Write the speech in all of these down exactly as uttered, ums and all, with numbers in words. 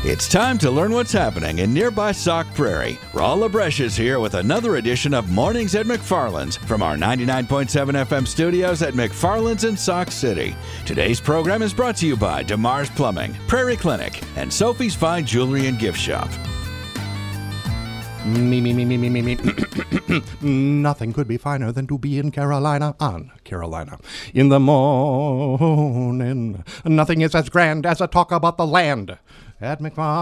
It's time to learn what's happening in nearby Sauk Prairie. Raul LaBreche is here with another edition of Mornings at McFarland's from our ninety-nine point seven F M studios at McFarland's in Sauk City. Today's program is brought to you by DeMars Plumbing, Prairie Clinic, and Sophie's Fine Jewelry and Gift Shop. Me, me, me, me, me, me, me. Nothing could be finer than to be in Carolina, on Carolina. In the morning, nothing is as grand as a talk about the land. At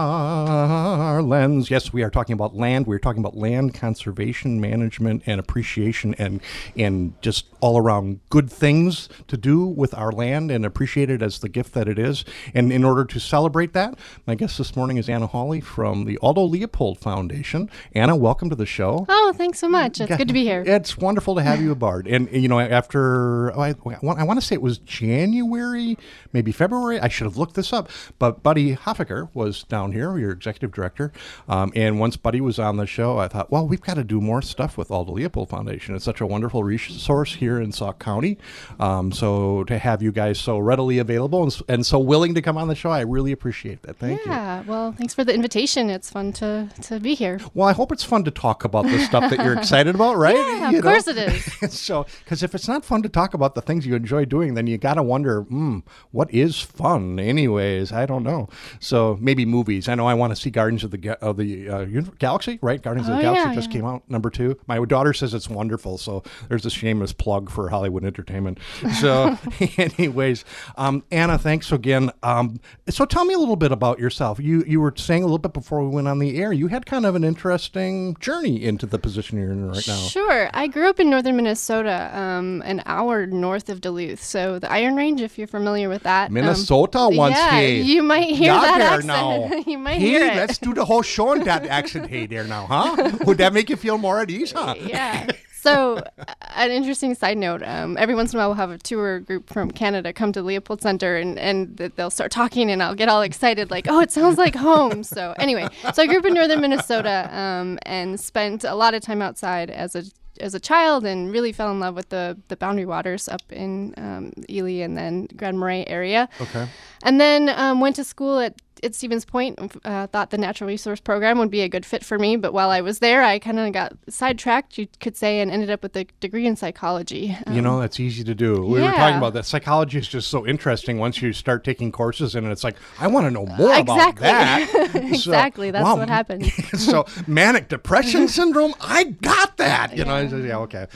McFarland's. Yes, we are talking about land. We're talking about land conservation, management, and appreciation, and and just all around good things to do with our land and appreciate it as the gift that it is. And in order to celebrate that, my guest this morning is Anna Hawley from the Aldo Leopold Foundation. Anna, welcome to the show. Oh, thanks so much. It's good to be here. It's wonderful to have you aboard. And, you know, after, oh, I, I want to say it was January, maybe February. I should have looked this up. But Buddy Hoffaker was down here, your executive director. Um, and once Buddy was on the show, I thought, well, we've got to do more stuff with Aldo Leopold Foundation. It's such a wonderful resource here in Sauk County. Um, so to have you guys so readily available and, and so willing to come on the show, I really appreciate that. Thank yeah, you. Yeah, well, thanks for the invitation. It's fun to, to be here. Well, I hope it's fun to talk about the stuff that you're excited about, right? Yeah, you of know? course it is. So, because if it's not fun to talk about the things you enjoy doing, then you got to wonder, hmm, what is fun anyways? I don't know. So maybe movies. I know I want to see Guardians of the Ga- of the uh, Galaxy, right? Guardians oh, of the Galaxy yeah, just yeah. came out, number two. My daughter says it's wonderful, so there's a shameless plug for Hollywood Entertainment. So anyways, um, Anna, thanks again. Um, so tell me a little bit about yourself. You you were saying a little bit before we went on the air, you had kind of an interesting journey into the position you're in right now. Sure. I grew up in northern Minnesota, um, an hour north of Duluth. So the Iron Range, if you're familiar with that. Minnesota um, once, yeah, hey. you might hear Got that there accent. now. You might hey, hear it. let's do the whole show in that accent, hey there now, huh? Would that make you feel more at ease, huh? Yeah. So, uh, an interesting side note, um, every once in a while we'll have a tour group from Canada come to Leopold Center and, and th- they'll start talking and I'll get all excited like, oh, it sounds like home. So anyway, so I grew up in northern Minnesota um, and spent a lot of time outside as a as a child and really fell in love with the, the Boundary Waters up in um, Ely and then Grand Marais area. Okay. And then um, went to school at at Stevens Point, uh, thought the natural resource program would be a good fit for me. But while I was there, I kind of got sidetracked, you could say, and ended up with a degree in psychology. Um, you know, that's easy to do. We yeah. were talking about that. Psychology is just so interesting once you start taking courses in it. It's like, I want to know more uh, about exactly. that. exactly. So, that's wow. what happened. So manic depression syndrome, I got that. You yeah. know, I said, yeah, okay.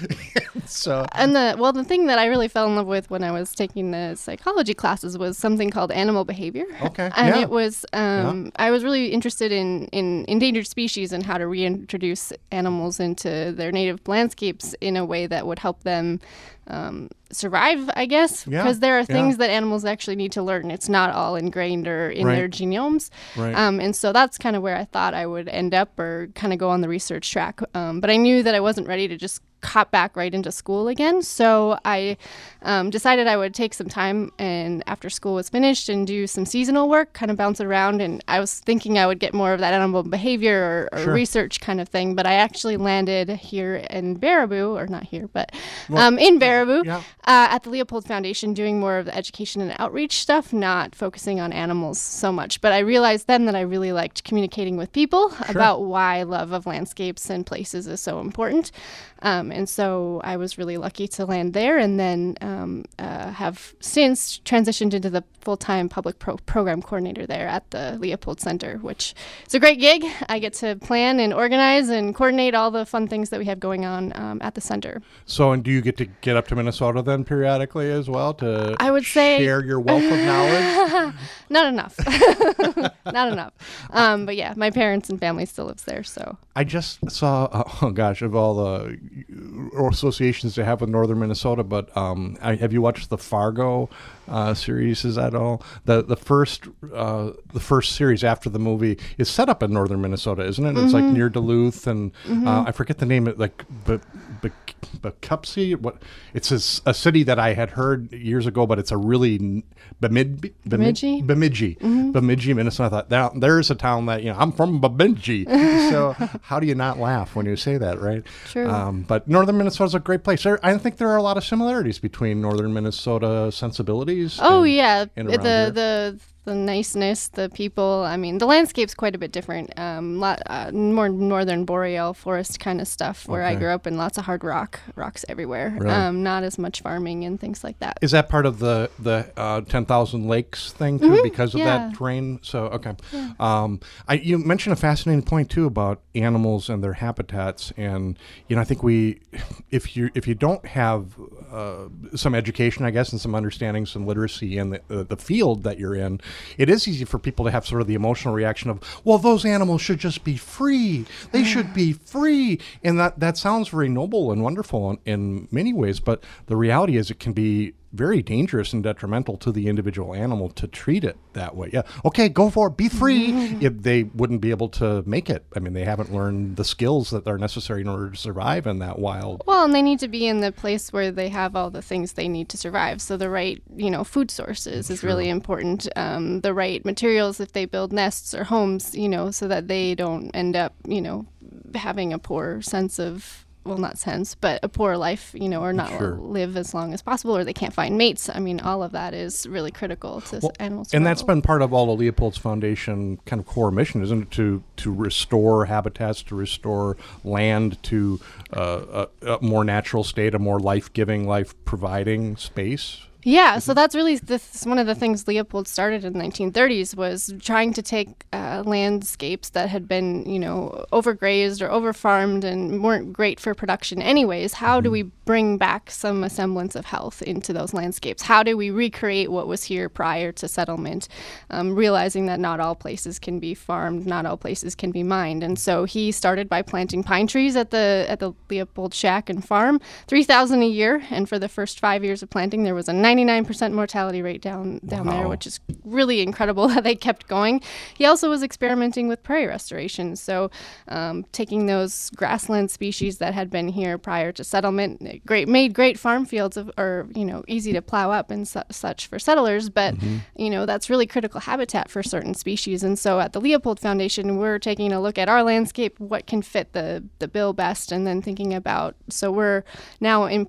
so And the well, the thing that I really fell in love with when I was taking the psychology classes was something called animal behavior. Okay. And yeah. it was, um, yeah. I was really interested in, in endangered species and how to reintroduce animals into their native landscapes in a way that would help them um, survive, I guess, yeah. because there are things yeah. that animals actually need to learn. It's not all ingrained or in right. their genomes. Right. Um, and so that's kind of where I thought I would end up or kind of go on the research track. Um, but I knew that I wasn't ready to just hop back right into school again. So I um, decided I would take some time and after school was finished and do some seasonal work, kind of bounce around. And I was thinking I would get more of that animal behavior or, or sure. research kind of thing. But I actually landed here in Baraboo, or not here, but well, um, in Baraboo yeah. uh, at the Leopold Foundation doing more of the education and outreach stuff, not focusing on animals so much. But I realized then that I really liked communicating with people sure. about why love of landscapes and places is so important. Um, and so I was really lucky to land there and then um, uh, have since transitioned into the full-time public pro- program coordinator there at the Leopold Center, which is a great gig. I get to plan and organize and coordinate all the fun things that we have going on um, at the center. So, and do you get to get up to Minnesota then periodically as well to I would say share your wealth of knowledge? Not enough. Not enough. Um, but yeah, my parents and family still lives there, so. I just saw, uh, oh gosh, of all the associations they have with northern Minnesota, but um, I, have you watched the Fargo uh, series? Is that all? The the first uh, the first series after the movie is set up in northern Minnesota, isn't it? Mm-hmm. It's like near Duluth, and mm-hmm. uh, I forget the name. Of, like, but. but Poughkeepsie, what? It's a, a city that I had heard years ago, but it's a really Bemidji, Bemidji, Bemidji, mm-hmm. Bemidji, Minnesota. I thought now there's a town that you know I'm from Bemidji. So how do you not laugh when you say that, right? True. Um, but northern Minnesota is a great place. There, I think there are a lot of similarities between northern Minnesota sensibilities. Oh and, yeah, and the here. the. the niceness, the people. I mean, the landscape's quite a bit different. Um, lot, uh, more northern boreal forest kind of stuff where Okay. I grew up, and lots of hard rock, rocks everywhere. Really? Um, not as much farming and things like that. Is that part of the the uh, ten thousand lakes thing too, Mhm, because of yeah. that terrain? So okay, um, I, you mentioned a fascinating point too about animals and their habitats, and you know I think we, if you if you don't have uh, some education, I guess, and some understanding, some literacy in the uh, the field that you're in, it is easy for people to have sort of the emotional reaction of, well, those animals should just be free. They should be free, and that that sounds very noble and wonderful in, in many ways, but the reality is it can be very dangerous and detrimental to the individual animal to treat it that way. Yeah, okay, go for it, be free. If they wouldn't be able to make it. I mean, they haven't learned the skills that are necessary in order to survive in that wild. Well, and they need to be in the place where they have all the things they need to survive. So the right, you know, food sources is Sure. really important. Um, the right materials if they build nests or homes, you know, so that they don't end up, you know, having a poor sense of, well, not sense, but a poor life, you know, or not Sure. live as long as possible, or they can't find mates. I mean, all of that is really critical to Well, animals. And that's been part of all of Leopold's Foundation kind of core mission, isn't it? To to restore habitats, to restore land to uh, a, a more natural state, a more life-giving, life-providing space. Yeah, so that's really this, one of the things Leopold started in the nineteen thirties was trying to take uh, landscapes that had been, you know, overgrazed or overfarmed and weren't great for production anyways. How do we bring back some semblance of health into those landscapes? How do we recreate what was here prior to settlement, um, realizing that not all places can be farmed, not all places can be mined. And so he started by planting pine trees at the at the Leopold Shack and Farm, three thousand a year. And for the first five years of planting, there was a ninety-nine percent mortality rate down down Wow. there, which is really incredible that they kept going. He also was experimenting with prairie restoration, so um, taking those grassland species that had been here prior to settlement, it great made great farm fields of, or you know, easy to plow up and su- such for settlers, but you know that's really critical habitat for certain species. And so at the Leopold Foundation, we're taking a look at our landscape, what can fit the the bill best, and then thinking about. So we're now in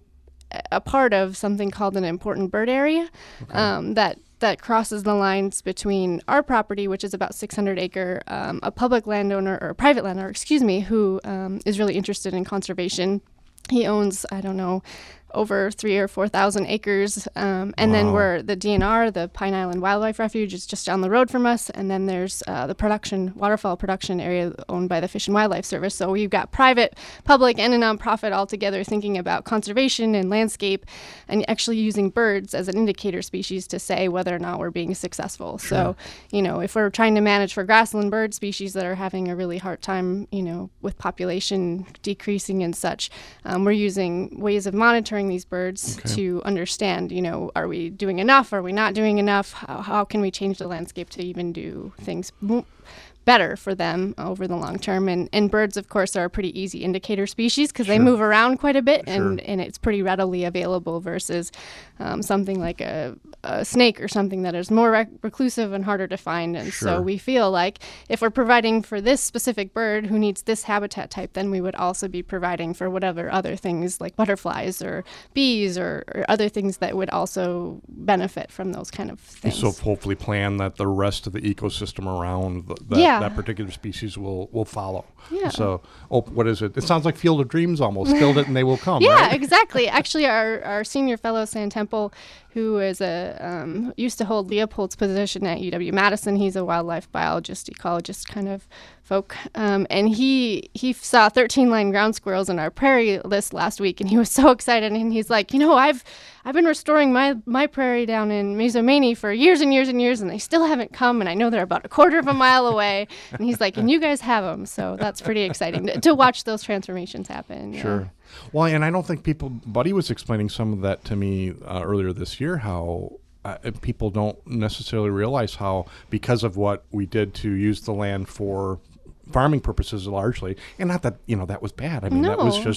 a part of something called an important bird area um, that that crosses the lines between our property, which is about six hundred acre, um, a public landowner or a private landowner, excuse me, who um, is really interested in conservation. He owns, I don't know, over three or four thousand acres, um, and then Wow. we're the D N R, the Pine Island Wildlife Refuge, is just down the road from us, and then there's uh, the production waterfowl production area owned by the Fish and Wildlife Service. So we've got private, public, and a nonprofit all together thinking about conservation and landscape, and actually using birds as an indicator species to say whether or not we're being successful. So, you know, if we're trying to manage for grassland bird species that are having a really hard time, you know, with population decreasing and such, um, we're using ways of monitoring these birds Okay. to understand, you know, are we doing enough? Are we not doing enough? How, how can we change the landscape to even do things mo- better for them over the long term? And, and birds, of course, are a pretty easy indicator species because they Sure. move around quite a bit, and, Sure. and it's pretty readily available versus um, something like a, a snake or something that is more rec- reclusive and harder to find. And Sure. so we feel like if we're providing for this specific bird who needs this habitat type, then we would also be providing for whatever other things like butterflies or bees or, or other things that would also benefit from those kind of things. So hopefully plan that the rest of the ecosystem around th- that, Yeah. that particular species will, will follow. Yeah. So, oh, what is it? It sounds like Field of Dreams almost. Build it and they will come, Yeah, right? exactly. Actually, our, our senior fellow, Sam Temple, who is a um, used to hold Leopold's position at U W Madison. He's a wildlife biologist, ecologist kind of folk, um, and he he saw thirteen line ground squirrels in our prairie list last week, and he was so excited. And he's like, you know, I've I've been restoring my my prairie down in Mezomanie for years and years and years, and they still haven't come. And I know they're about a quarter of a mile away. And he's like, and you guys have them, so that's pretty exciting to, to watch those transformations happen. yeah. Sure. Well, and I don't think people, Buddy was explaining some of that to me uh, earlier this year, how uh, people don't necessarily realize how, because of what we did to use the land for farming purposes largely, and not that, you know, that was bad. I mean, that was No. just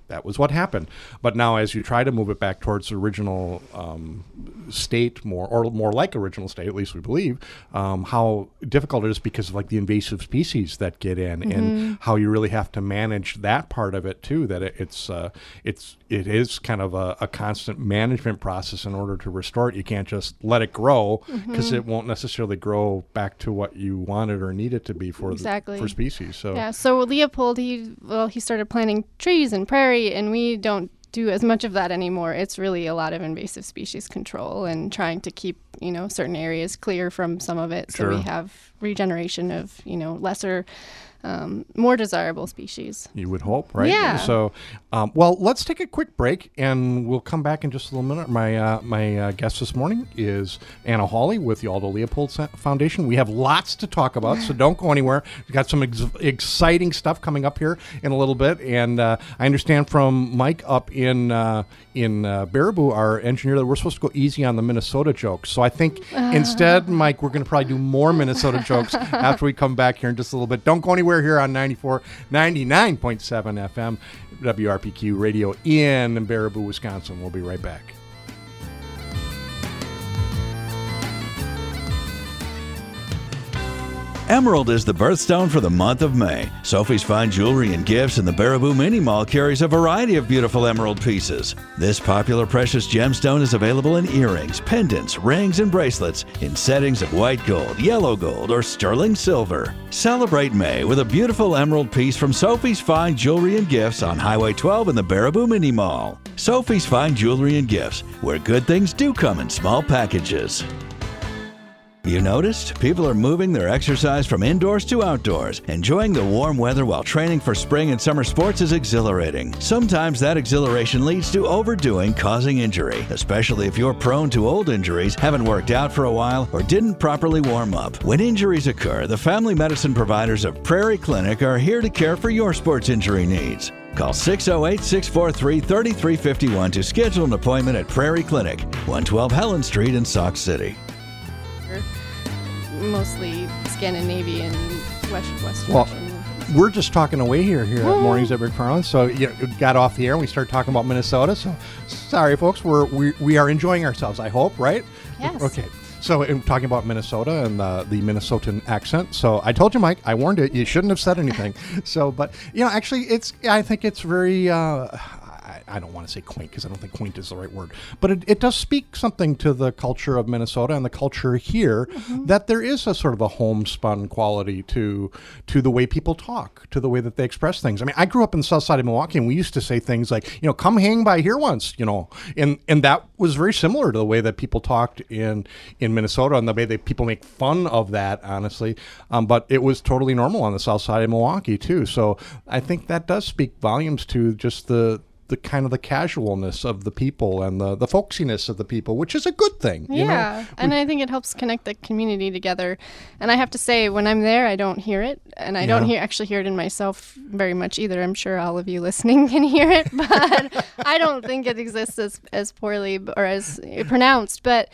that was what happened. But now as you try to move it back towards the original um, state more, or more like original state, at least we believe, um, how difficult it is because of like the invasive species that get in mm-hmm. and how you really have to manage that part of it too, that it, it's uh, it's it is kind of a, a constant management process in order to restore it. You can't just let it grow because mm-hmm. it won't necessarily grow back to what you wanted or need it to be for exactly. the, for species. So yeah, so Leopold, he well, he started planting trees and prairie, and we don't do as much of that anymore. It's really a lot of invasive species control and trying to keep, you know, certain areas clear from some of it, sure. so we have regeneration of, you know, lesser Um, more desirable species. You would hope, right? Yeah. So, um, well, let's take a quick break, and we'll come back in just a little minute. My uh, my uh, guest this morning is Anna Hawley with the Aldo Leopold Foundation. We have lots to talk about, so don't go anywhere. We've got some ex- exciting stuff coming up here in a little bit, and uh, I understand from Mike up in uh, in uh, Baraboo, our engineer, that we're supposed to go easy on the Minnesota jokes. So I think uh. instead, Mike, we're going to probably do more Minnesota jokes after we come back here in just a little bit. Don't go anywhere. Here on ninety-four, ninety-nine point seven F M, W R P Q Radio in Baraboo, Wisconsin. We'll be right back. Emerald is the birthstone for the month of May. Sophie's Fine Jewelry and Gifts in the Baraboo Mini Mall carries a variety of beautiful emerald pieces. This popular precious gemstone is available in earrings, pendants, rings, and bracelets in settings of white gold, yellow gold, or sterling silver. Celebrate May with a beautiful emerald piece from Sophie's Fine Jewelry and Gifts on Highway twelve in the Baraboo Mini Mall. Sophie's Fine Jewelry and Gifts, where good things do come in small packages. You noticed? People are moving their exercise from indoors to outdoors. Enjoying the warm weather while training for spring and summer sports is exhilarating. Sometimes that exhilaration leads to overdoing, causing injury, especially if you're prone to old injuries, haven't worked out for a while, or didn't properly warm up. When injuries occur, the family medicine providers of Prairie Clinic are here to care for your sports injury needs. Call six oh eight, six four three, three three five one to schedule an appointment at Prairie Clinic, one twelve Helen Street in Sauk City. Mostly Scandinavian, West, Western. Well, we're just talking away here here at Mornings at McFarland. So you know, it got off the air and we started talking about Minnesota. So sorry, folks, we're we, we are enjoying ourselves. I hope, right? Yes. Okay. So in talking about Minnesota and the, the Minnesotan accent. So I told you, Mike, I warned you, you shouldn't have said anything. So, but you know, actually, it's I think it's very. Uh, I don't want to say quaint because I don't think quaint is the right word, but it, it does speak something to the culture of Minnesota and the culture here mm-hmm. that there is a sort of a homespun quality to to the way people talk, to the way that they express things. I mean, I grew up in the south side of Milwaukee and we used to say things like, you know, come hang by here once, you know, and and that was very similar to the way that people talked in, in Minnesota and the way that people make fun of that, honestly. Um, but it was totally normal on the south side of Milwaukee too. So I think that does speak volumes to just the the kind of the casualness of the people and the, the folksiness of the people, which is a good thing. Yeah, you know? and we, I think it helps connect the community together. And I have to say, when I'm there, I don't hear it. And I yeah. don't hear actually hear it in myself very much either. I'm sure all of you listening can hear it, but I don't think it exists as, as poorly or as pronounced. But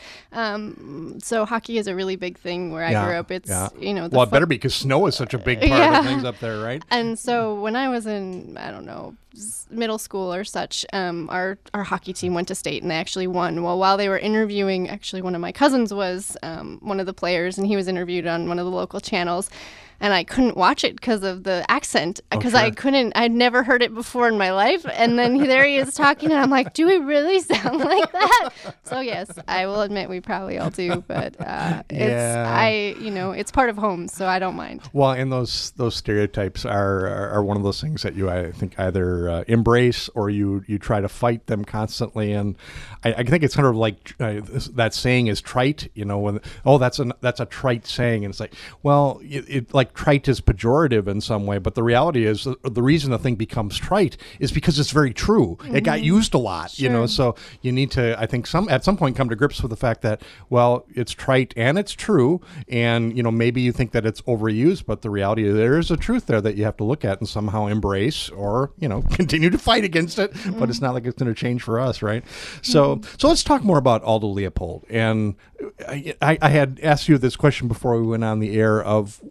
um, so hockey is a really big thing where yeah, I grew up. It's, yeah. you know. The well, it fo- better be because snow is such a big part yeah. of things up there, right? And so when I was in, I don't know, middle school or such, um, our, our hockey team went to state and they actually won. Well, while they were interviewing, actually one of my cousins was um, one of the players and he was interviewed on one of the local channels. And I couldn't watch it because of the accent, because oh, sure. I couldn't, I'd never heard it before in my life. And then he, there he is talking, and I'm like, do we really sound like that? So yes, I will admit we probably all do, but uh, it's, yeah. I, you know, it's part of home, so I don't mind. Well, and those those stereotypes are, are, are one of those things that you, I think, either uh, embrace or you, you try to fight them constantly. And I, I think it's kind of like uh, that saying is trite, you know, when, oh, that's a, that's a trite saying. And it's like, well, it, it like, trite is pejorative in some way, but the reality is the, the reason the thing becomes trite is because it's very true. Mm-hmm. It got used a lot, sure. you know, so you need to, I think, some at some point come to grips with the fact that, well, it's trite and it's true, and, you know, maybe you think that it's overused, but the reality is there is a truth there that you have to look at and somehow embrace or, you know, continue to fight against it, mm-hmm. but it's not like it's going to change for us, right? So, mm-hmm. so let's talk more about Aldo Leopold. And I, I had asked you this question before we went on the air of why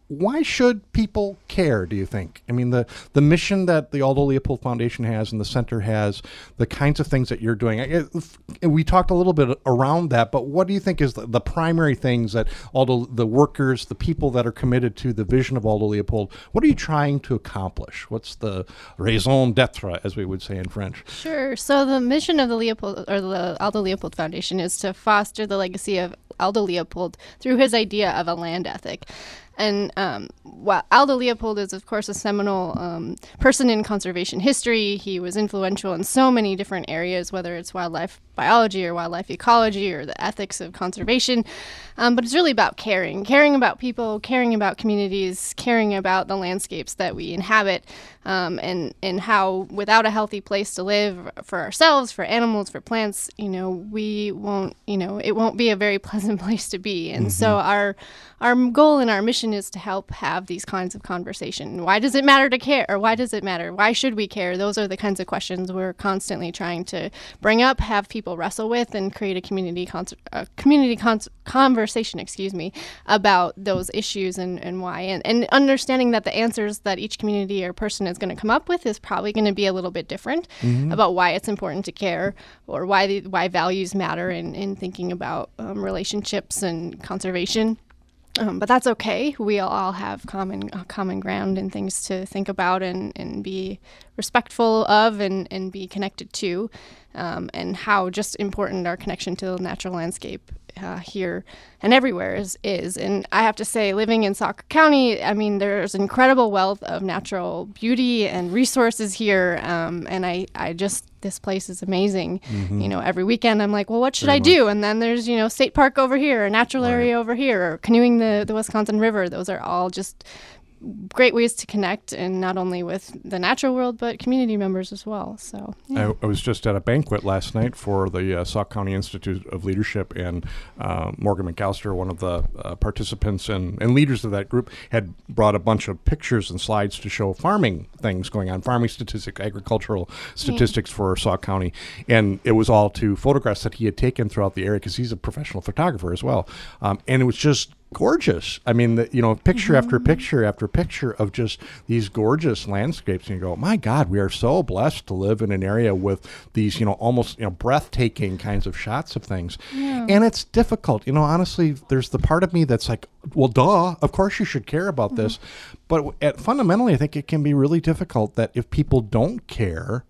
should people care, do you think? I mean, the, the mission that the Aldo Leopold Foundation has and the center has, the kinds of things that you're doing. I, we talked a little bit around that, but what do you think is the, the primary things that Aldo, the workers, the people that are committed to the vision of Aldo Leopold, what are you trying to accomplish? What's the raison d'etre, as we would say in French? Sure. So the mission of the Leopold or the Aldo Leopold Foundation is to foster the legacy of Aldo Leopold through his idea of a land ethic. And um, while Aldo Leopold is, of course, a seminal um, person in conservation history, he was influential in so many different areas, whether it's wildlife biology or wildlife ecology or the ethics of conservation. Um, but it's really about caring, caring about people, caring about communities, caring about the landscapes that we inhabit, um, and, and how without a healthy place to live for ourselves, for animals, for plants, you know, we won't, you know, it won't be a very pleasant place to be. And mm-hmm. so our our goal and our mission is to help have these kinds of conversation. Why does it matter to care? Or why does it matter? Why should we care? Those are the kinds of questions we're constantly trying to bring up, have people wrestle with, and create a community con- a community con- conversation, excuse me, about those issues and, and why. And, and understanding that the answers that each community or person is going to come up with is probably going to be a little bit different mm-hmm. about why it's important to care or why the, why values matter in, in thinking about um, relationships and conservation. Um, but that's okay. We all have common uh, common ground and things to think about and, and be respectful of and, and be connected to, um, and how just important our connection to the natural landscape uh, here and everywhere is, is. And I have to say, living in Sauk County, I mean, there's incredible wealth of natural beauty and resources here. Um, and I, I just, this place is amazing. Mm-hmm. You know, every weekend I'm like, well, what should Very I do? Much. And then there's, you know, state park over here, a natural right. area over here, or canoeing the, the Wisconsin River. Those are all just great ways to connect, and not only with the natural world, but community members as well. So yeah. I, I was just at a banquet last night for the uh, Sauk County Institute of Leadership, and uh, Morgan McAllister, one of the uh, participants and, and leaders of that group, had brought a bunch of pictures and slides to show farming things going on, farming statistics, agricultural statistics yeah. for Sauk County. And it was all to photographs that he had taken throughout the area, because he's a professional photographer as well. Um, and it was just gorgeous. I mean, the, you know, picture mm-hmm. after picture after picture of just these gorgeous landscapes, and you go, my God, we are so blessed to live in an area with these, you know, almost, you know, breathtaking kinds of shots of things. Yeah. And it's difficult, you know, honestly. There's the part of me that's like, well, duh, of course you should care about mm-hmm. this, but at, fundamentally, I think it can be really difficult that if people don't care,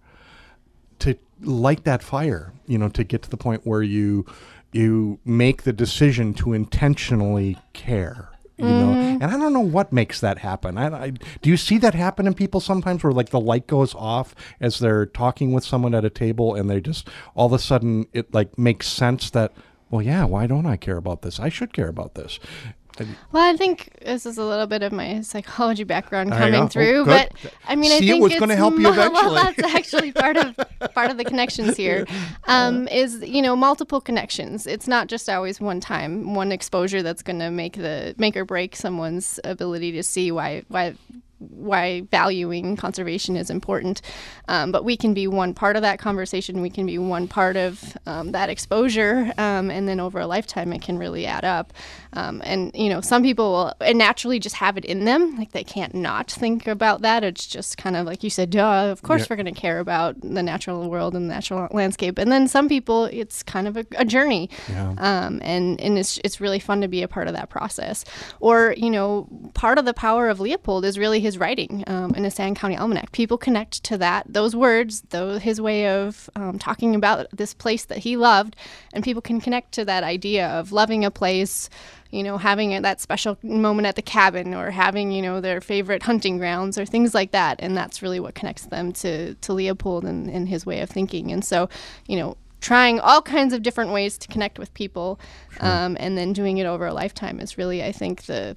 to light that fire, you know, to get to the point where you you make the decision to intentionally care, you mm. know, and I don't know what makes that happen. I, I, do you see that happen in people sometimes, where like the light goes off as they're talking with someone at a table, and they just, all of a sudden it like makes sense that, well, yeah, why don't I care about this? I should care about this. Well, I think this is a little bit of my psychology background coming through, oh, but I mean, See, I think it was going to help you eventually. Well, that's actually part of part of the connections here. Um, is you know multiple connections. It's not just always one time, one exposure that's going to make the make or break someone's ability to see why why. why valuing conservation is important. Um, but we can be one part of that conversation. We can be one part of um, that exposure. Um, and then over a lifetime, it can really add up. Um, and, you know, some people will and naturally just have it in them. Like they can't not think about that. It's just kind of like you said, duh, of course yeah. we're going to care about the natural world and the natural landscape. And then some people, it's kind of a, a journey. Yeah. Um, and, and it's, it's really fun to be a part of that process. Or, you know, part of the power of Leopold is really his his writing um, in a Saline County Almanac. People connect to that, those words, those, his way of um, talking about this place that he loved, and people can connect to that idea of loving a place, you know, having a, that special moment at the cabin, or having, you know, their favorite hunting grounds or things like that. And that's really what connects them to, to Leopold and, and his way of thinking. And so, you know, trying all kinds of different ways to connect with people, sure. um, and then doing it over a lifetime is really, I think, the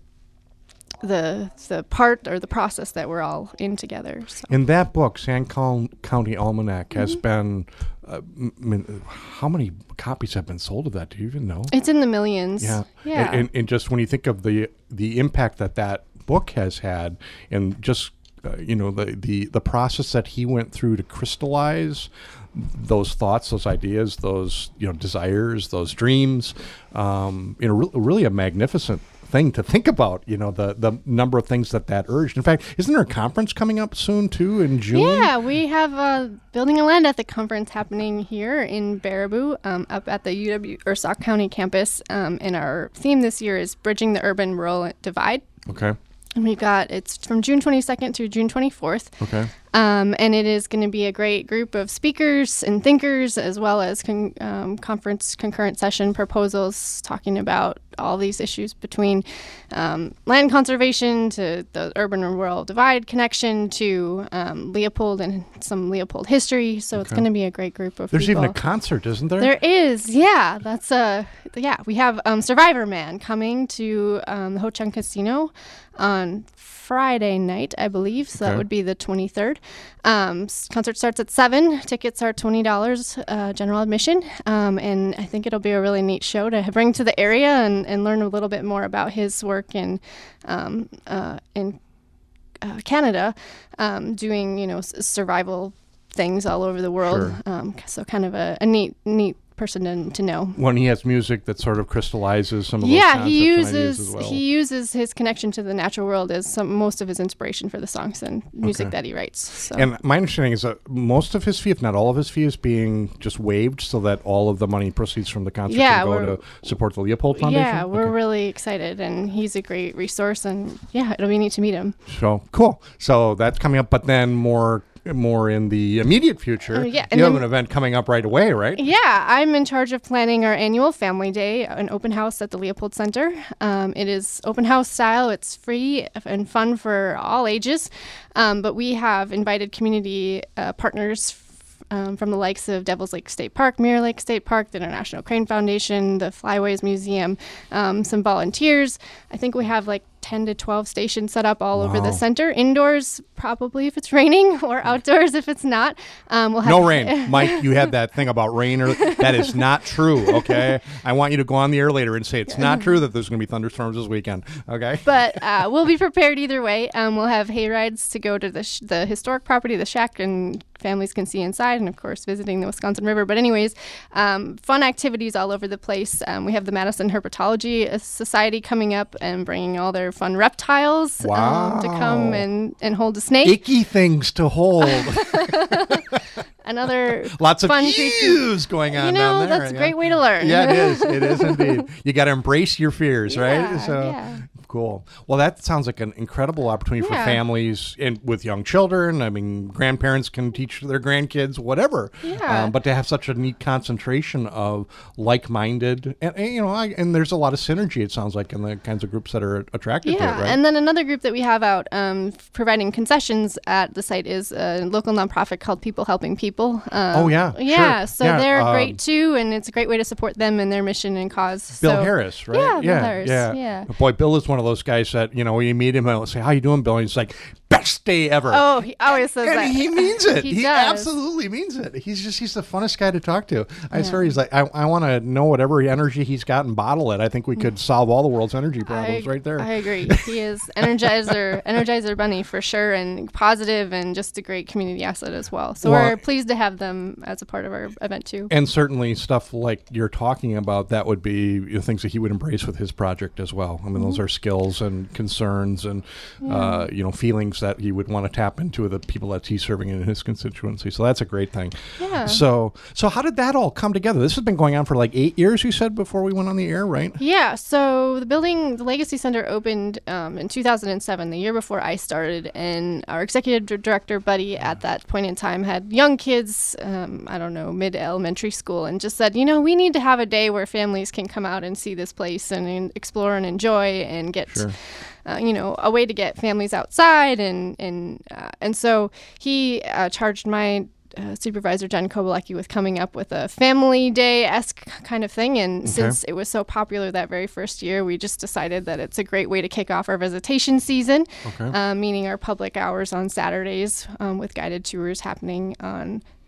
the the part or the process that we're all in together. So. In that book, Saline County Almanac mm-hmm. has been, uh, m- m- how many copies have been sold of that? Do you even know? It's in the millions. Yeah. Yeah. And, and, and just when you think of the the impact that that book has had, and just, uh, you know, the, the, the process that he went through to crystallize those thoughts, those ideas, those, you know, desires, those dreams, um, you know, re- really a magnificent thing to think about. You know, the the number of things that that urged. In fact, isn't there a conference coming up soon too in June? Yeah, we have a Building a Land Ethic conference happening here in Baraboo, um, up at the U W or Sauk County campus. Um, and our theme this year is Bridging the Urban Rural Divide. Okay. And we've got, it's from June twenty-second through June twenty-fourth. Okay. Um, and it is going to be a great group of speakers and thinkers, as well as con- um, conference concurrent session proposals talking about all these issues between um, land conservation to the urban and rural divide connection to um, Leopold and some Leopold history. So okay. It's going to be a great group of There's people. There's even a concert, isn't there? There is, yeah. That's a, yeah. We have um, Survivor Man coming to um, the Ho Chunk Casino on Friday night, I believe. So okay. That would be the twenty-third. Um, concert starts at seven. Tickets are twenty dollars uh, general admission. Um, and I think it'll be a really neat show to bring to the area and, and learn a little bit more about his work in, um, uh, in uh, Canada, um, doing, you know, s- survival things all over the world. Sure. Um, so kind of a, a neat, neat person to, to know. When he has music that sort of crystallizes some of those yeah, concepts he and uses ideas as well. he uses his connection to the natural world as some most of his inspiration for the songs and music Okay. that he writes. So. And my understanding is that most of his fee, if not all of his fee, is being just waived so that all of the money proceeds from the concert Yeah, can go we're- to support the Leopold Foundation? Yeah, we're Okay. really excited, and he's a great resource, and yeah, it'll be neat to meet him. So, cool. So that's coming up, but then more more in the immediate future. Uh, yeah, you and have then- an event coming up right away, right? Yeah, I'm in charge of planning our annual Family Day, an open house at the Leopold Center. Um, it is open house style. It's free and fun for all ages, um, but we have invited community uh, partners f- um, from the likes of Devil's Lake State Park, Mirror Lake State Park, the International Crane Foundation, the Flyways Museum, um, some volunteers. I think we have like ten to twelve stations set up all Wow. over the center, indoors probably if it's raining, or outdoors if it's not. Um, we'll have No rain. Mike, you had that thing about rain. Or, that is not true, okay? I want you to go on the air later and say it's not true that there's going to be thunderstorms this weekend, okay? But uh, we'll be prepared either way. Um, we'll have hay rides to go to the sh- the historic property, the shack, and families can see inside, and of course visiting the Wisconsin River. But anyways, um, fun activities all over the place. Um, we have the Madison Herpetology Society coming up and bringing all their fun reptiles um, to come Wow. and, and hold a snake. Icky things to hold. Another Lots of fun creature. ews going on You know, down there. that's a yeah. great way to learn. Yeah, it is. It is indeed. You got to embrace your fears, right? Yeah, So yeah. cool. Well, that sounds like an incredible opportunity Yeah. for families and with young children. I mean, grandparents can teach their grandkids whatever. Yeah. Um, but to have such a neat concentration of like-minded, and, and, you know, I, and there's a lot of synergy. It sounds like in the kinds of groups that are attracted to Yeah, it, right? and then another group that we have out um, f- providing concessions at the site is a local nonprofit called People Helping People. Um, Oh, yeah, yeah. sure. So Yeah, they're um, great too, and it's a great way to support them and their mission and cause. Bill so, Harris, right? Yeah, Bill yeah, Harris, Yeah. yeah. Boy, Bill is one of those guys that, you know, when you meet him, I'll say, "How you doing, Bill?" And he's like, "Best day ever." Oh, he always says And that. he means it. He he does. absolutely means it. He's just, he's the funnest guy to talk to. I Yeah. swear he's like, I, I want to know whatever energy he's got and bottle it. I think we could solve all the world's energy problems I, right there. I agree. He is Energizer, Energizer Bunny for sure, and positive, and just a great community asset as well. So Well, we're pleased to have them as a part of our event too. And certainly stuff like you're talking about, that would be you know, things that he would embrace with his project as well. I mean, Mm-hmm. those are skills and concerns and, uh, you know, feelings that he would want to tap into the people that he's serving in his constituency. So that's a great thing. Yeah. So, so how did that all come together? This has been going on for like eight years, you said, before we went on the air, right? Yeah, so the building, the Legacy Center opened um, in two thousand seven, the year before I started, and our executive dir- director, Buddy, at that point in time had young kids, um, I don't know, mid-elementary school, and just said, you know, we need to have a day where families can come out and see this place and, and explore and enjoy and get... Sure. Uh, you know, a way to get families outside, and and uh, and so he uh, charged my uh, supervisor Jen Kobalecki with coming up with a family day-esque kind of thing. And Okay. since it was so popular that very first year, we just decided that it's a great way to kick off our visitation season, Okay. uh, meaning our public hours on Saturdays um, with guided tours happening on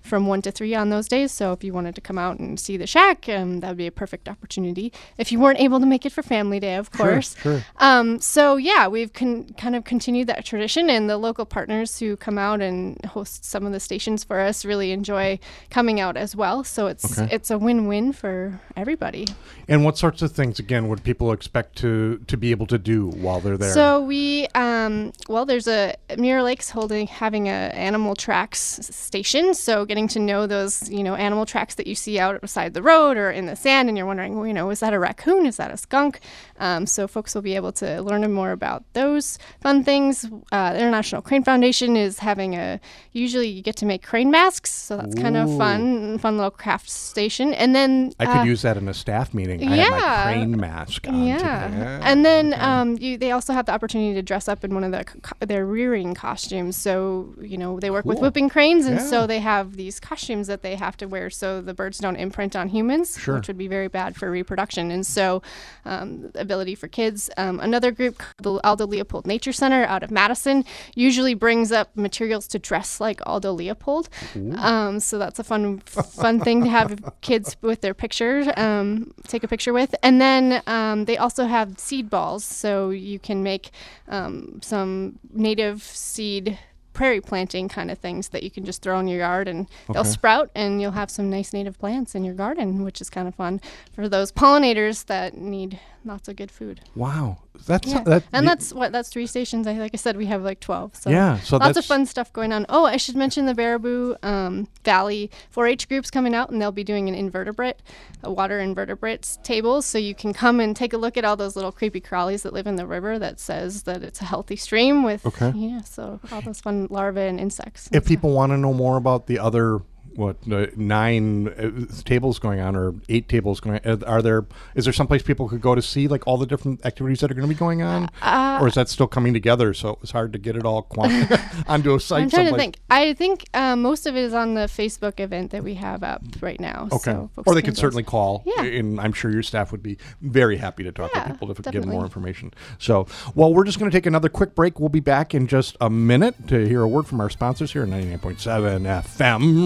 from one to three on those days. So if you wanted to come out and see the shack, um, that would be a perfect opportunity. If you weren't able to make it for Family Day, of course. Sure, sure. Um, so yeah, we've con- kind of continued that tradition, and the local partners who come out and host some of the stations for us really enjoy coming out as well. So it's Okay. it's a win-win for everybody. And what sorts of things, again, would people expect to, to be able to do while they're there? So we, um, well, there's a Mirror Lake's holding having a animal tracks s- station. So getting to know those, you know, animal tracks that you see out beside the road or in the sand, and you're wondering, well, you know, is that a raccoon? Is that a skunk? Um, so folks will be able to learn more about those fun things. Uh, the International Crane Foundation is having a. Usually, you get to make crane masks, so that's kind of Ooh. fun, fun little craft station. And then I could uh, use that in a staff meeting. I have my yeah. crane mask on Yeah. today. Yeah. And then Okay. um, you, they also have the opportunity to dress up in one of the co- their rearing costumes. So, you know, they work with Cool. whipping cranes, and Yeah. so they have these costumes that they have to wear so the birds don't imprint on humans, Sure. which would be very bad for reproduction. And so, um, the ability for kids. Um, another group, the Aldo Leopold Nature Center out of Madison, usually brings up materials to dress like Aldo Leopold. Um, so that's a fun, fun thing to have kids with their picture, um, take a picture with. And then um, they also have seed balls, so you can make um, some native seed prairie planting kind of things that you can just throw in your yard, and they'll Okay. sprout, and you'll have some nice native plants in your garden, which is kind of fun for those pollinators that need lots of good food. Wow. That's Yeah. that, and y- that's what that's three stations. I like I said, we have like twelve. So Yeah, so lots of that's- fun stuff going on. Oh, I should mention the Baraboo um, Valley four H groups coming out, and they'll be doing an invertebrate, a water invertebrates table, so you can come and take a look at all those little creepy crawlies that live in the river. That says that it's a healthy stream with Okay. yeah, so all those fun larvae and insects. and if stuff. people want to know more about the other what uh, nine uh, tables going on or eight tables going on, are there is there someplace people could go to see like all the different activities that are going to be going on, Uh, or is that still coming together so it was hard to get it all quant- onto a site I'm trying to someplace? think. I think um, most of it is on the Facebook event that we have up right now. Okay. So folks Or they can could go certainly call, Yeah. and I'm sure your staff would be very happy to talk Yeah, to people to f- give definitely. more information. So, well, we're just going to take another quick break. We'll be back in just a minute to hear a word from our sponsors here at ninety-nine point seven F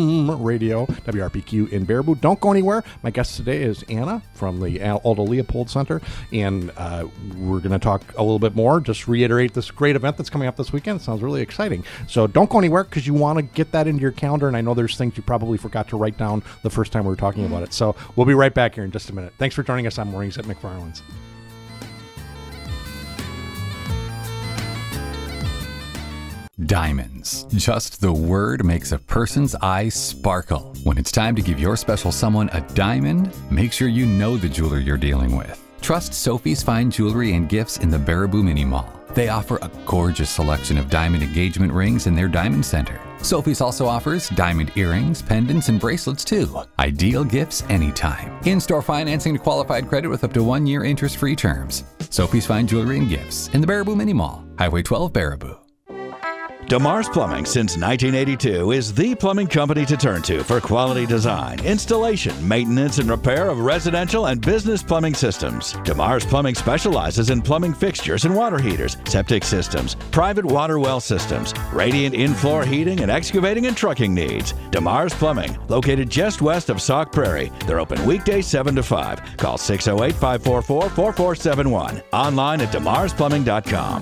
M Radio, W R P Q in Baraboo. Don't go anywhere. My guest today is Anna from the Al- Aldo Leopold Center, and uh, we're going to talk a little bit more, just reiterate this great event that's coming up this weekend. It sounds really exciting. So don't go anywhere because you want to get that into your calendar, and I know there's things you probably forgot to write down the first time we were talking about it. So we'll be right back here in just a minute. Thanks for joining us on Mornings at McFarland's. Diamonds. Just the word makes a person's eyes sparkle. When it's time to give your special someone a diamond, make sure you know the jeweler you're dealing with. Trust Sophie's Fine Jewelry and Gifts in the Baraboo Mini Mall. They offer a gorgeous selection of diamond engagement rings in their Diamond Center. Sophie's also offers diamond earrings, pendants, and bracelets too. Ideal gifts anytime. In-store financing to qualified credit with up to one year interest-free terms. Sophie's Fine Jewelry and Gifts in the Baraboo Mini Mall, Highway twelve, Baraboo. DeMars Plumbing since nineteen eighty-two is the plumbing company to turn to for quality design, installation, maintenance, and repair of residential and business plumbing systems. DeMars Plumbing specializes in plumbing fixtures and water heaters, septic systems, private water well systems, radiant in-floor heating, and excavating and trucking needs. DeMars Plumbing, located just west of Sauk Prairie. They're open weekdays seven to five. Call six oh eight, five four four, four four seven one. Online at demars plumbing dot com.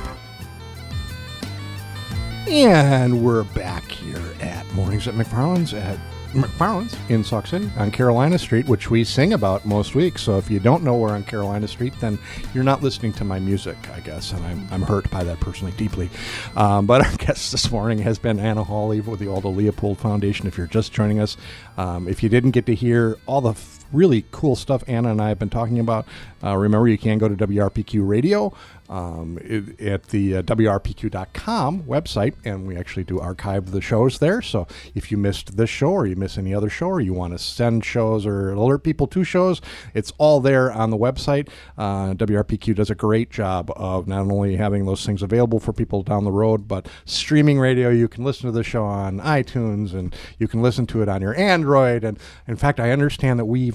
And we're back here at Mornings at McFarland's at McFarland's in Sauk City on Carolina Street, which we sing about most weeks. So if you don't know we're on Carolina Street, then you're not listening to my music, I guess, and I'm, I'm hurt by that personally deeply. Um, but our guest this morning has been Anna Hawley with the Aldo Leopold Foundation. If you're just joining us, um, if you didn't get to hear all the f- really cool stuff Anna and I have been talking about, uh, remember you can go to W R P Q Radio um, it, at the uh, W R P Q dot com website, and we actually do archive the shows there. So if you missed this show or you miss any other show or you want to send shows or alert people to shows, it's all there on the website. Uh, W R P Q does a great job of not only having those things available for people down the road, but streaming radio. You can listen to the show on iTunes, and you can listen to it on your Android. And in fact, I understand that we even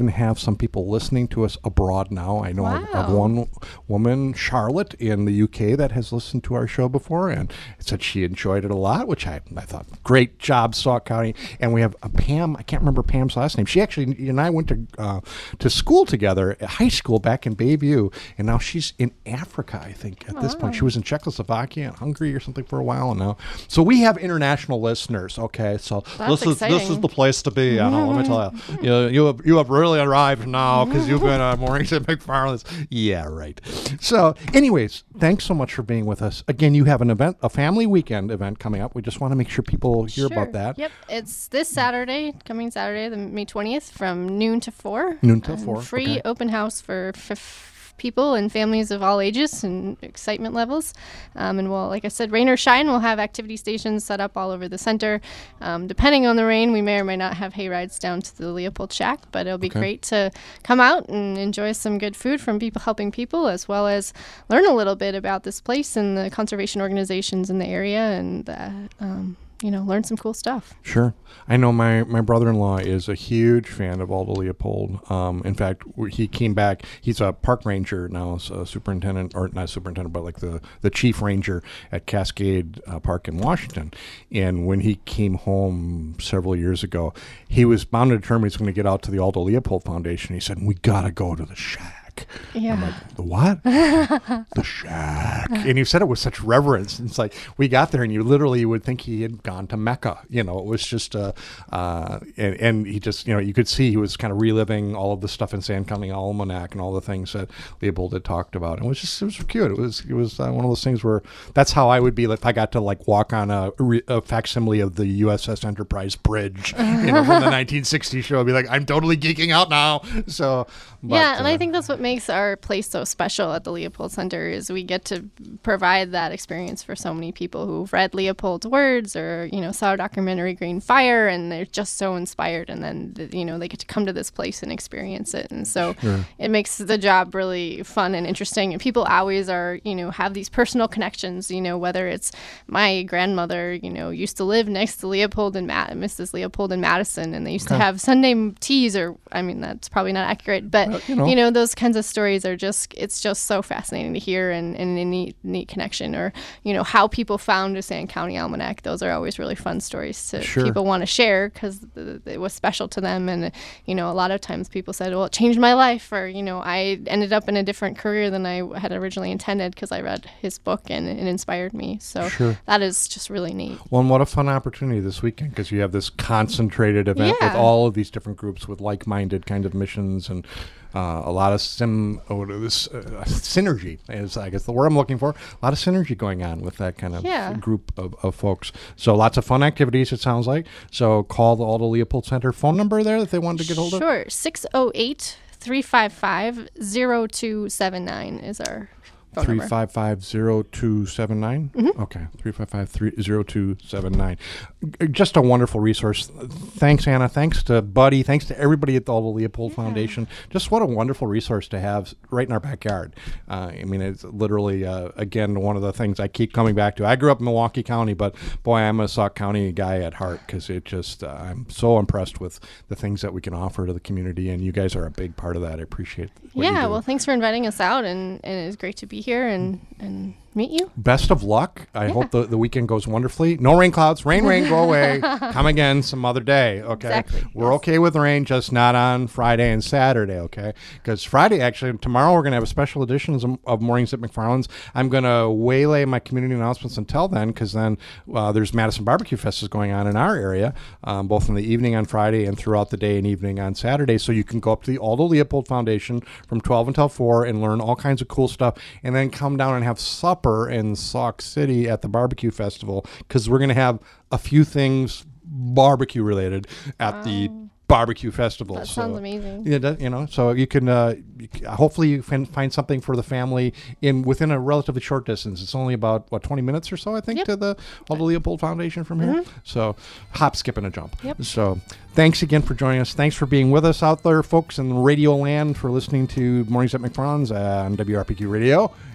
even have some people listening to us abroad now. I know Wow. of one woman, Charlotte, in the U K that has listened to our show before and said she enjoyed it a lot, which I, I thought, great job, Sauk County. And we have a Pam, I can't remember Pam's last name. She actually, you and I went to uh, to school together, at high school back in Bayview, and now she's in Africa, I think, at this point. She was in Czechoslovakia and Hungary or something for a while now. So we have international listeners, okay? So That's this is this is exciting. the place to be, Anna, let me tell you. You, you, have, you have really arrived now because you've been on Mornings at McFarland's. Yeah, right. So anyways, thanks so much for being with us. Again, you have an event, a family weekend event coming up. We just want to make sure people hear Sure. about that. Yep, it's this Saturday, coming Saturday, the May twentieth, from noon to four. Noon till Um, four, Free okay. open house for f- people and families of all ages and excitement levels. Um, and we'll, like I said, rain or shine, we'll have activity stations set up all over the center. Um, depending on the rain, we may or may not have hay rides down to the Leopold Shack, but it'll be Okay. great to come out and enjoy some good food from people helping people, as well as learn a little bit about this place and the conservation organizations in the area, and uh, um, you know, learn some cool stuff. Sure. I know my, my brother-in-law is a huge fan of Aldo Leopold. Um, in fact, w- he came back. He's a park ranger now, so superintendent, or not superintendent, but like the, the chief ranger at Cascade uh, Park in Washington. And when he came home several years ago, he was bound and determined he's going to get out to the Aldo Leopold Foundation. He said, we got to go to the shack. Yeah. I'm like, the what? The shack. And you said it with such reverence. It's like, we got there and you literally would think he had gone to Mecca. You know, it was just, uh, uh, and, and he just, you know, you could see he was kind of reliving all of the stuff in Sand County Almanac and all the things that Leopold had talked about. And it was just, it was cute. It was, it was uh, one of those things where that's how I would be if I got to like walk on a, re- a facsimile of the U S S Enterprise bridge, you know, from the nineteen sixties show. I'd be like, I'm totally geeking out now. So, but, yeah, and uh, I think that's what makes our place so special at the Leopold Center is we get to provide that experience for so many people who've read Leopold's words or, you know, saw a documentary Green Fire, and they're just so inspired, and then, you know, they get to come to this place and experience it. And so Sure. it makes the job really fun and interesting. And people always are, you know, have these personal connections, you know, whether it's my grandmother, you know, used to live next to Leopold and Ma- Missus Leopold in Madison, and they used to Okay. have Sunday teas, or, I mean, that's probably not accurate, but, Uh, you know. you know, those kinds of stories are just, it's just so fascinating to hear, and, and a neat, neat connection. Or, you know, how people found a Sand County Almanac. Those are always really fun stories to Sure. people want to share because th- it was special to them. And, you know, a lot of times people said, well, it changed my life, or, you know, I ended up in a different career than I had originally intended because I read his book and it inspired me. So Sure. that is just really neat. Well, and what a fun opportunity this weekend, because you have this concentrated event with Yeah. all of these different groups with like-minded kind of missions and uh, a lot of sim oh, this uh, synergy is, I guess, the word I'm looking for. A lot of synergy going on with that kind of Yeah. group of, of folks. So lots of fun activities, it sounds like. So call the Aldo Leopold Center phone number there that they wanted to get hold of. Sure. six oh eight, three five five, oh two seven nine is our phone Three number. five five zero two seven nine. Okay, three five five three zero two seven nine. Just a wonderful resource. Thanks, Anna. Thanks to Buddy. Thanks to everybody at the Aldo Leopold Foundation. Just what a wonderful resource to have right in our backyard. Uh, I mean, it's literally uh, again one of the things I keep coming back to. I grew up in Milwaukee County, but boy, I'm a Sauk County guy at heart because it just uh, I'm so impressed with the things that we can offer to the community, and you guys are a big part of that. I appreciate. What you Yeah, do. well, thanks for inviting us out, and, and it's great to be here and, and meet you. Best of luck. I hope the, the weekend goes wonderfully. No rain clouds. Rain, rain, go away. Come again some other day, okay? Exactly, We're yes. okay with rain, just not on Friday and Saturday, okay? Because Friday, actually, tomorrow we're going to have a special editions of, of Mornings at McFarland's. I'm going to waylay my community announcements until then, because then uh, there's Madison Barbecue Fest is going on in our area, um, both in the evening on Friday and throughout the day and evening on Saturday. So you can go up to the Aldo Leopold Foundation from twelve until four and learn all kinds of cool stuff, and then come down and have supper in Sauk City at the barbecue festival, because we're going to have a few things barbecue related at the barbecue festival. That So, sounds amazing. yeah, that- you know, so you can uh, you c- hopefully you can find something for the family in within a relatively short distance. It's only about what twenty minutes or so, I think, Yep. to the Aldo Leopold Foundation from here. So hop, skip, and a jump. Yep. So thanks again for joining us. Thanks for being with us out there, folks in Radio Land, for listening to Mornings at McFarland's on W R P Q Radio.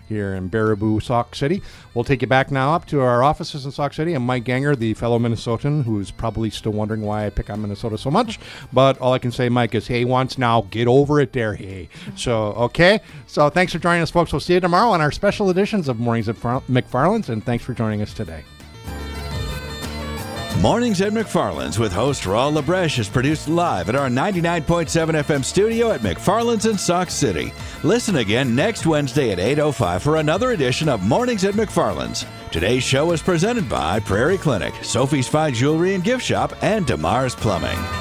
here in Baraboo, Sauk City. We'll take you back now up to our offices in Sauk City. I'm Mike Ganger, the fellow Minnesotan, who's probably still wondering why I pick on Minnesota so much. But all I can say, Mike, is hey once now. Get over it there, hey. So, okay. So thanks for joining us, folks. We'll see you tomorrow on our special editions of Mornings at McFarland's, and thanks for joining us today. Mornings at McFarland's with host Raul LaBreche is produced live at our ninety-nine point seven F M studio at McFarland's in Sauk City. Listen again next Wednesday at eight oh five for another edition of Mornings at McFarland's. Today's show is presented by Prairie Clinic, Sophie's Fine Jewelry and Gift Shop, and DeMars Plumbing.